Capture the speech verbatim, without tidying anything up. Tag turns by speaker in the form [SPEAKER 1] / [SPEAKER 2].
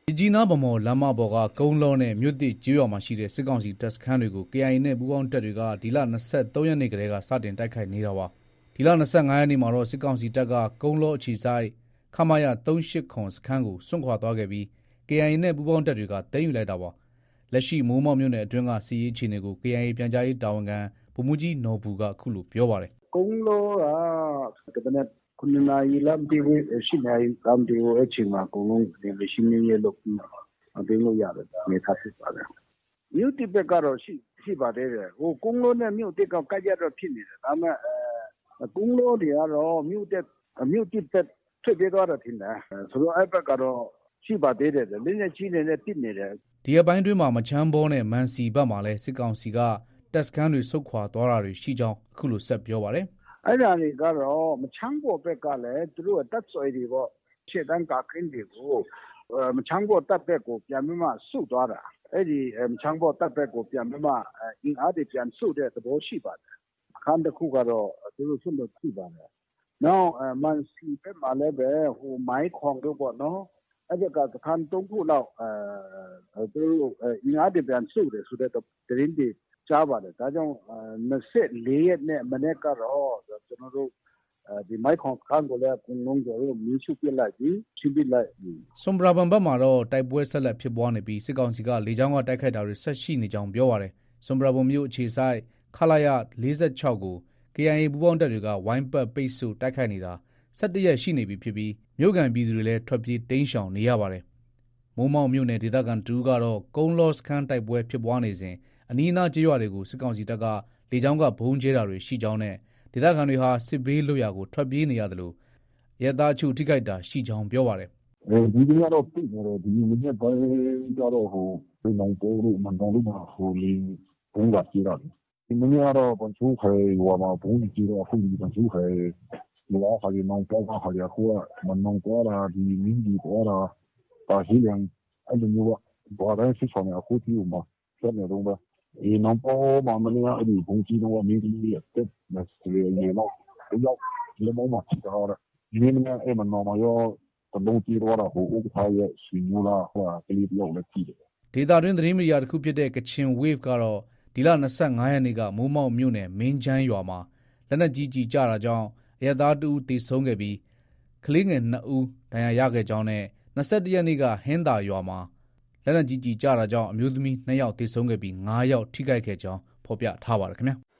[SPEAKER 1] ကြီးနားဗမော်လမ်းမပေါ်ကကုန်းလောနဲ့မြို့သစ်ကျေးရွာမှာရှိတဲ့စစ်ကောင်စီတပ်စခန်းတွေကို ကေအိုင်အေ နဲ့ပူးပေါင်းတပ်တွေကဒီလ၂၃ရက်နေ့ကတည်းကစတင်တိုက်ခိုက်နေတာပါ။ဒီလ၂၅ရက်နေ့မှာတော့စစ်ကောင်စီတပ်ကကုန်းလောအခြေစိုက်ခမရ၃၈၇စခန်းကိုစွန့်ခွာသွားခဲ့ပြီး ကေအိုင်အေ နဲ့ပူးပေါင်းတပ်တွေကသိမ်းယူလိုက်တာပါ။လက်ရှိမိုးမောက်မြို့နယ်အတွင်းကစစ်ရေးအခြေအနေကို ကေအိုင်အေ ပြန်ကြားရေးတာဝန်ခံဗိုလ်မှူးကြီးနော်ဘူကအခုလိုပြောပါတယ်
[SPEAKER 2] ။ကုန်းလောကကနက်ခုနှစ်နာရီလမ်းတီးဝေးရှိနေလမ်းတီးဝေးအချိန်မှာအကုန်လုံးဒီရှင်းနေရလို့အတင်းလို့ရတယ်နေသားဖြစ်ပါတယ်။မြို့တိဘက်ကတော့ရှိရှိပါသေးတယ်။ဟိုကုန်းလောနဲ့မြို့တိကကကြတော့ဖြစ်နေတယ်။ဒါပေမဲ့အဲကုန်းလောတွေကတော့မြို့တက်မြို့တိဘက်ထွက်ပြေးသွားတာထင်တယ်။ဆိုတော့အဲ့ဘက်ကတော့ရှိပါသေးတယ်။လင်းနဲ့ကြီးနေတဲ့တစ်နေတယ်
[SPEAKER 1] ။ဒီအပိုင်းတွင်းမှာမချမ်းဘောနဲ့မန်စီဘက်မှာလဲစစ်ကောင်စီကတပ်စခန်းတွေဆုတ်ခွာသွားတာတွေရှိကြောင်းအခုလိုဆက်ပြောပါတယ်
[SPEAKER 2] ။အဲ့ဒါတွေကတော့မချမ်းဘောဘက်ကလည်းသူတို့တပ်ဆွဲတွေပေါ့ရှေ့တန်းကခင်းတွေကိုမချမ်းဘောတပ်ဘက်ကိုပြန်ပြီးမှဆုတ်သွားတာအဲ့ဒီမချမ်းဘောတပ်ဘက်ကိုပြန်ပြီးမှအင်အားတွေပြန်ဆုတ်တဲ့သဘောရှိပါတယ်အခန်းတစ်ခုကတော့သူတို့ဆုတ်လို့ရှိပါတယ်နောက်မန်စီဘက်မှာလည်းပဲဟိုမိုင်းခေါင်တို့ပေါ့နော်အဲ့ဒီကစခန်းသုံးခုလောက်အဲသူတို့အင်အားတွေပြန်ဆုတ်တယ်ဆိုတဲ့သတင်းတွေကြားပါတယ်ဒါကြောင့်၂၄ရက်နဲ့မနေ့ကတော့ကျွန်တော်တို့ဒီမိုက်ခေါင်ခန်းကိုလည်းအကုန်လုံးကျွန်တော်တို့မြင်းချုပ်ပြလိုက်ပြီးချိပစ်လိုက်
[SPEAKER 1] ဆွမ်ဘရာဘန်ဘက်မှာတော့တိုက်ပွဲဆက်လက်ဖြစ်ပွားနေပြီးစစ်ကောင်စီကလေကြောင်းကတိုက်ခိုက်တာတွေဆက်ရှိနေကြောင်းပြောပါတယ်ဆွမ်ဘရာဘန်မြို့အခြေဆိုင်ခလာရ၄၆ကို ကေအိုင်အေ ပူးပေါင်းတပ်တွေကဝိုင်းပတ်ပိတ်ဆို့တိုက်ခိုက်နေတာ၁၁ရက်ရှိနေပြီဖြစ်ပြီးမြို့ကန်ပြည်သူတွေလည်းထွက်ပြေးတိမ်းရှောင်နေရပါတယ်မိုးမောက်မြို့နယ်ဒေသခံတူကတော့ကုန်းလောစခန်းတိုက်ပွဲဖြစ်ပွားနေစဉ်အနီးအနားကျေးရွာတွေကိုစစ်ကောင်စီတပ်ကလေကြောင်းကဘုံကျဲတာတွေရှိကြောင်းနဲ့ဒေသခံတွေဟာစစ်ဘေးလွတ်ရာကိုထွက်ပြေးနေရတယ်လို့ရဲသားချုပ်ထိခိုက်တာရှိကြောင်းပြောပါတယ်
[SPEAKER 3] ။အဲဒီနေ့ကတော့ပြည့်နေတယ်ဒီနေ့နေ့ပိုင်းကျတော့ဟိုဒီနောက်ပေါ်လို့မန်တော်လို့မှာဟိုလေဘုံကပြေးတာဒီနေ့ကတော့ဘန်ချိုးခဲဟိုမှာဘုံကြီးတော့အခုဒီဘန်ချိုးခဲလောဟာဒီနောက်ပေါ်ကဟာရခုမန်နောပေါ်လာဒီမင်းဒီပေါ်လာပါဟီလန်အဲ့လိုမျိုးဘာသာစစ်ဆောင်အခုတီးမှာဆက်နေတော့ဒီနောက်ပေါ်မှာမင်းအဲ့ဒီဘုံကြီးတော့မင်းကြီးရဲ့တက်မစလေရေတော့ရောက်လေမောမှာချတော့ဒီနေ့နဲ့အဲ့မနော်မရောတလုံးကြီးတော့ဟိုဥပထားရဲ့ဆွေမျိုးလားဟိုကလေးပြောက်လက်ကြည့်တယ်
[SPEAKER 1] ဒေတာတွင်းသတင်းမီဒီယာတစ်ခုဖြစ်တဲ့ကချင် Wave ကတော့ဒီလ၂၅ရက်နေ့ကမိုးမောက်မြို့နယ်မင်းချမ်းရွာမှာလက်နက်ကြီးကြီးကြတာကြောင့်အရပ်သားတဦးသေဆုံးခဲ့ပြီးကလေးငယ်နှစ်ဦးဒဏ်ရာရခဲ့ကြောင်းနဲ့၂၁ရက်နေ့ကဟင်းသာရွာမှာလက်နက်ကြီးကြီးကြတာကြောင့်အမျိုးသမီးနှစ်ယောက်သေဆုံးခဲ့ပြီး၅ယောက်ထိခိုက်ခဲ့ကြောင်းဖော်ပြထားပါတယ်ခင်ဗျာ